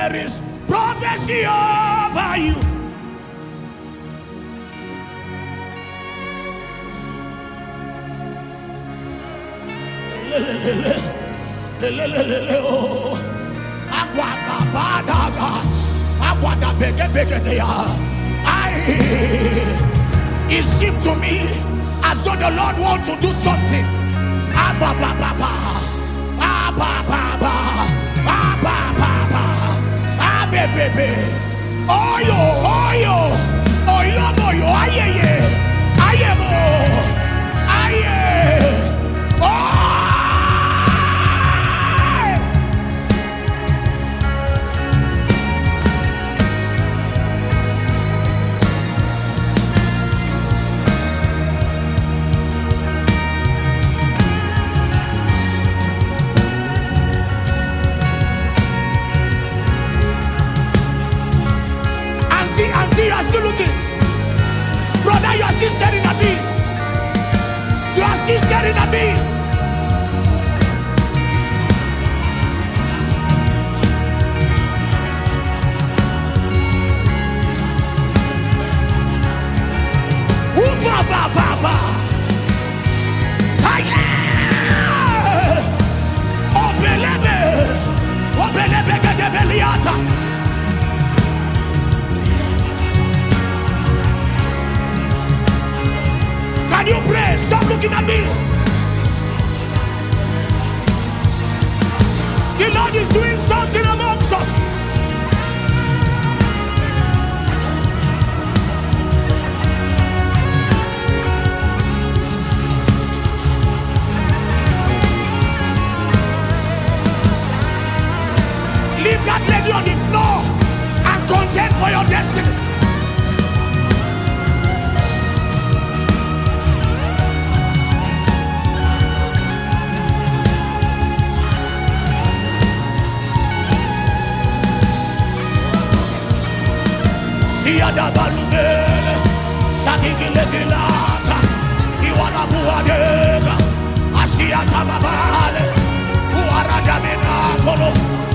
There is prophecy over you. It seemed to me as though the Lord wants to do something. Auntie, you are still looking. Brother, you are still staring at me. You are still staring at me. Can you pray? Stop looking at me. The Lord is doing something amongst us. Leave that lady on the floor and contend for your destiny. Siada baluvele, sadigile dilata, iwana buadega, asiata babale, uarada menakolo.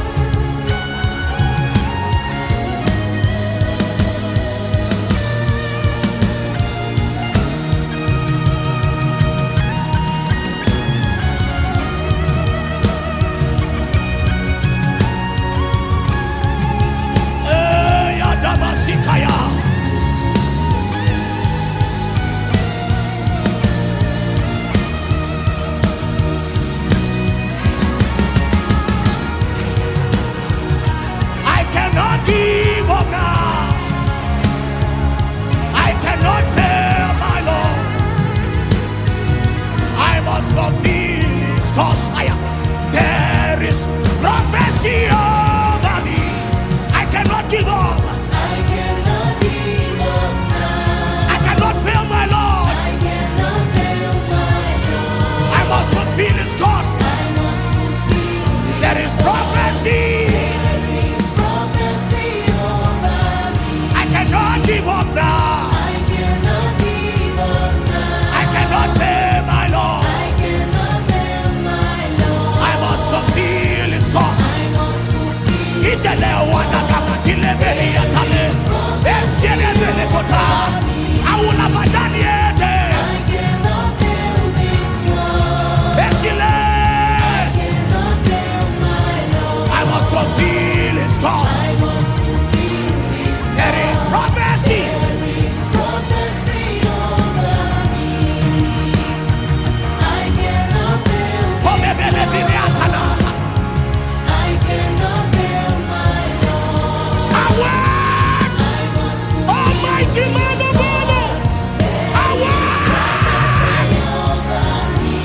Give up now. I cannot fail my Lord. I must fulfill His cause. There is prophecy over me. I cannot give up. I cannot give up now. I cannot fail my Lord. I cannot fail my Lord. I must fulfill His cause. I must fulfill There is prophecy. Give up now. I cannot give up now. I cannot fail my Lord. I cannot fail my Lord. I must fulfill His cause. I must fulfill It's a lewana kama kilebeli atale. Esiele vele kota. Auna badani ete. I cannot fail this one. Esiele. I cannot fail my Lord. I must fulfill His cause. I must fulfill this. There is prophecy. There is prophecy over me. I cannot fail this Komebele vile atana. I cannot fail my Lord. Awake, I must fulfill Almighty man of Bible. Awake. over me.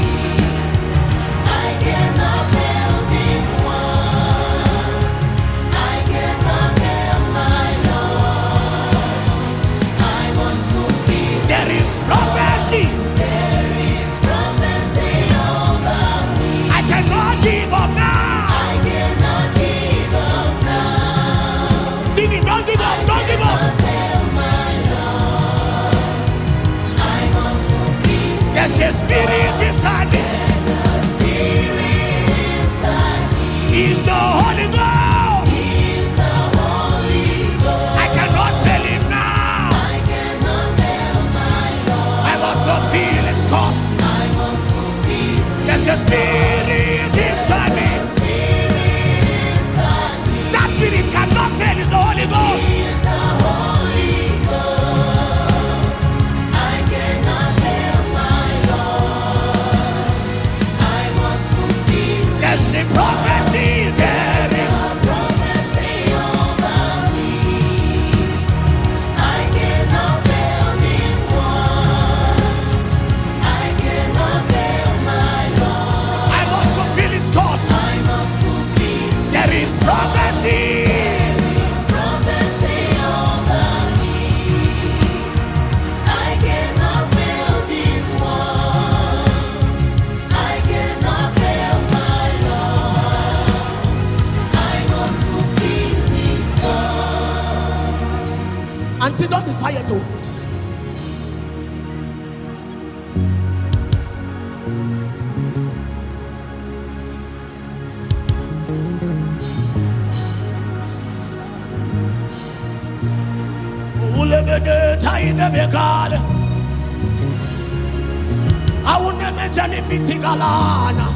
I cannot fail this one. I cannot fail my Lord. I must fulfill. There is prophecy. There is prophecy over me. I cannot give up now. I cannot give up now. Stevie, don't give up. Don't give up. Cannot fail my Lord. I must fulfill. There's a spirit inside me. There's a spirit inside me. He's the Holy Ghost. He's in the begal. I will never journey fitting alana.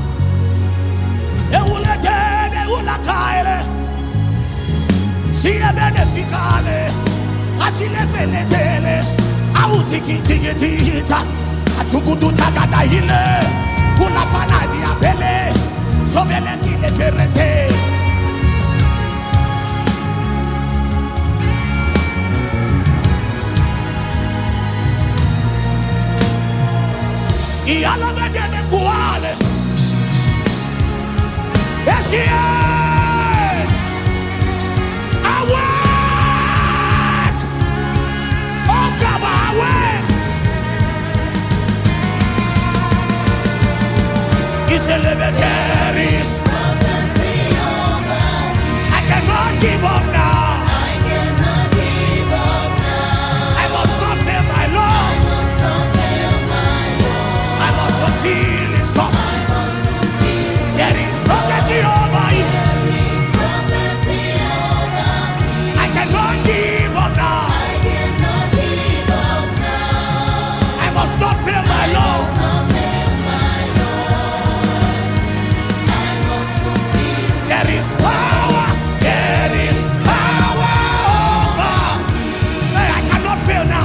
Eula kaile. See a beneficale. Achille feletele. Autiki tigita. Achukutu tagada hile. Kula fana di apele. Sobele tile ferete. I alla vedere quale e si è awake oh come awake it's a legendaries I cannot give up now I must not fail my Lord feel his cause. There is prophecy over you. I cannot give up now. I must not fail my Lord. There is power. There is power over. Hey, I cannot fail now.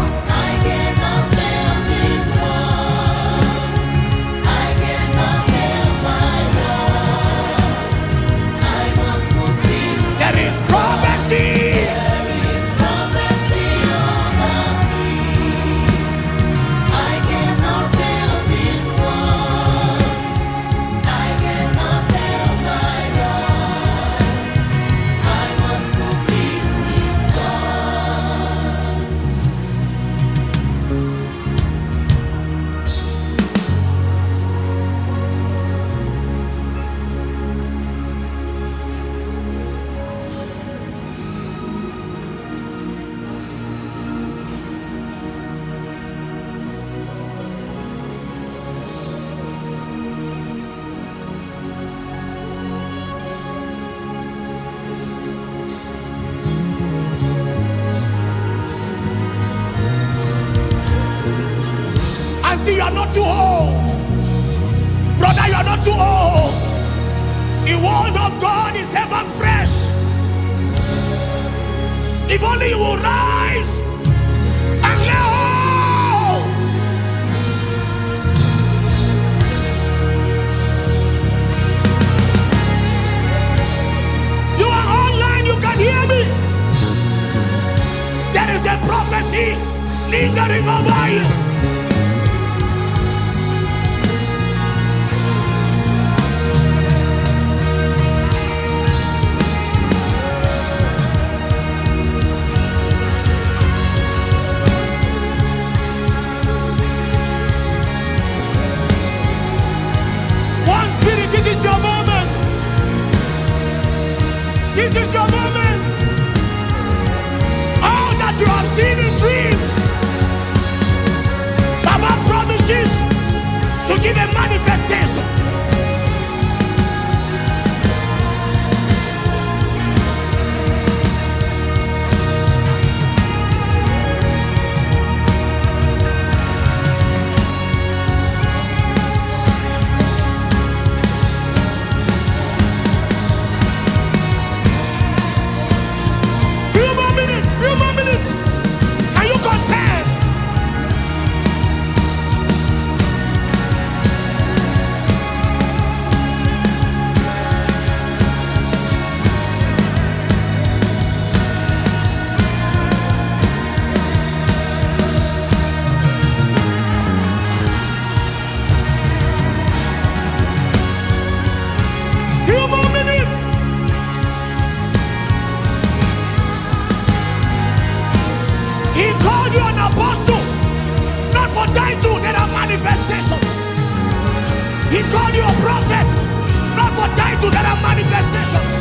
You are not too old. Brother, you are not too old. The word of God is ever fresh. If only you will rise and lay hold. You are online, you can hear me. There is a prophecy lingering over you. This is your moment. This is your moment. All that you have seen in dreams, Baba promises to give a manifestation. He called you an apostle, not for title, there are manifestations. He called you a prophet, not for title, there are manifestations.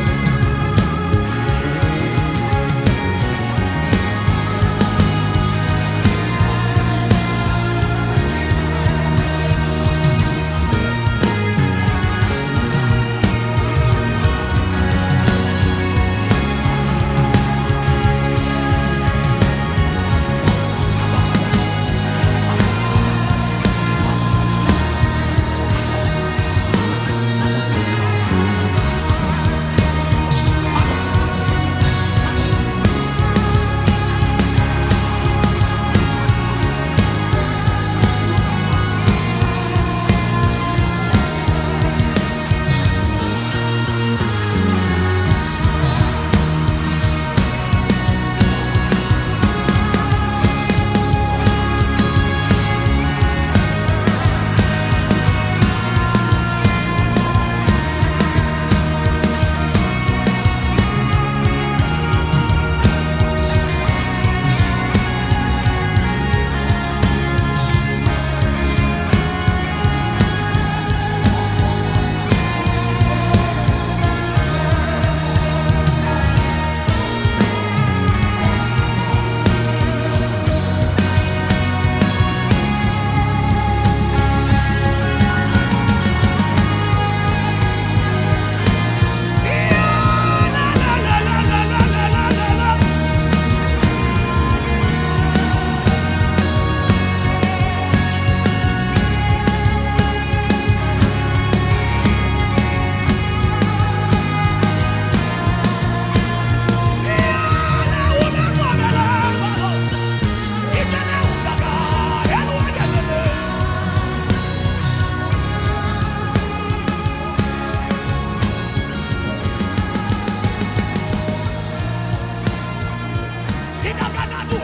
Sidagadadu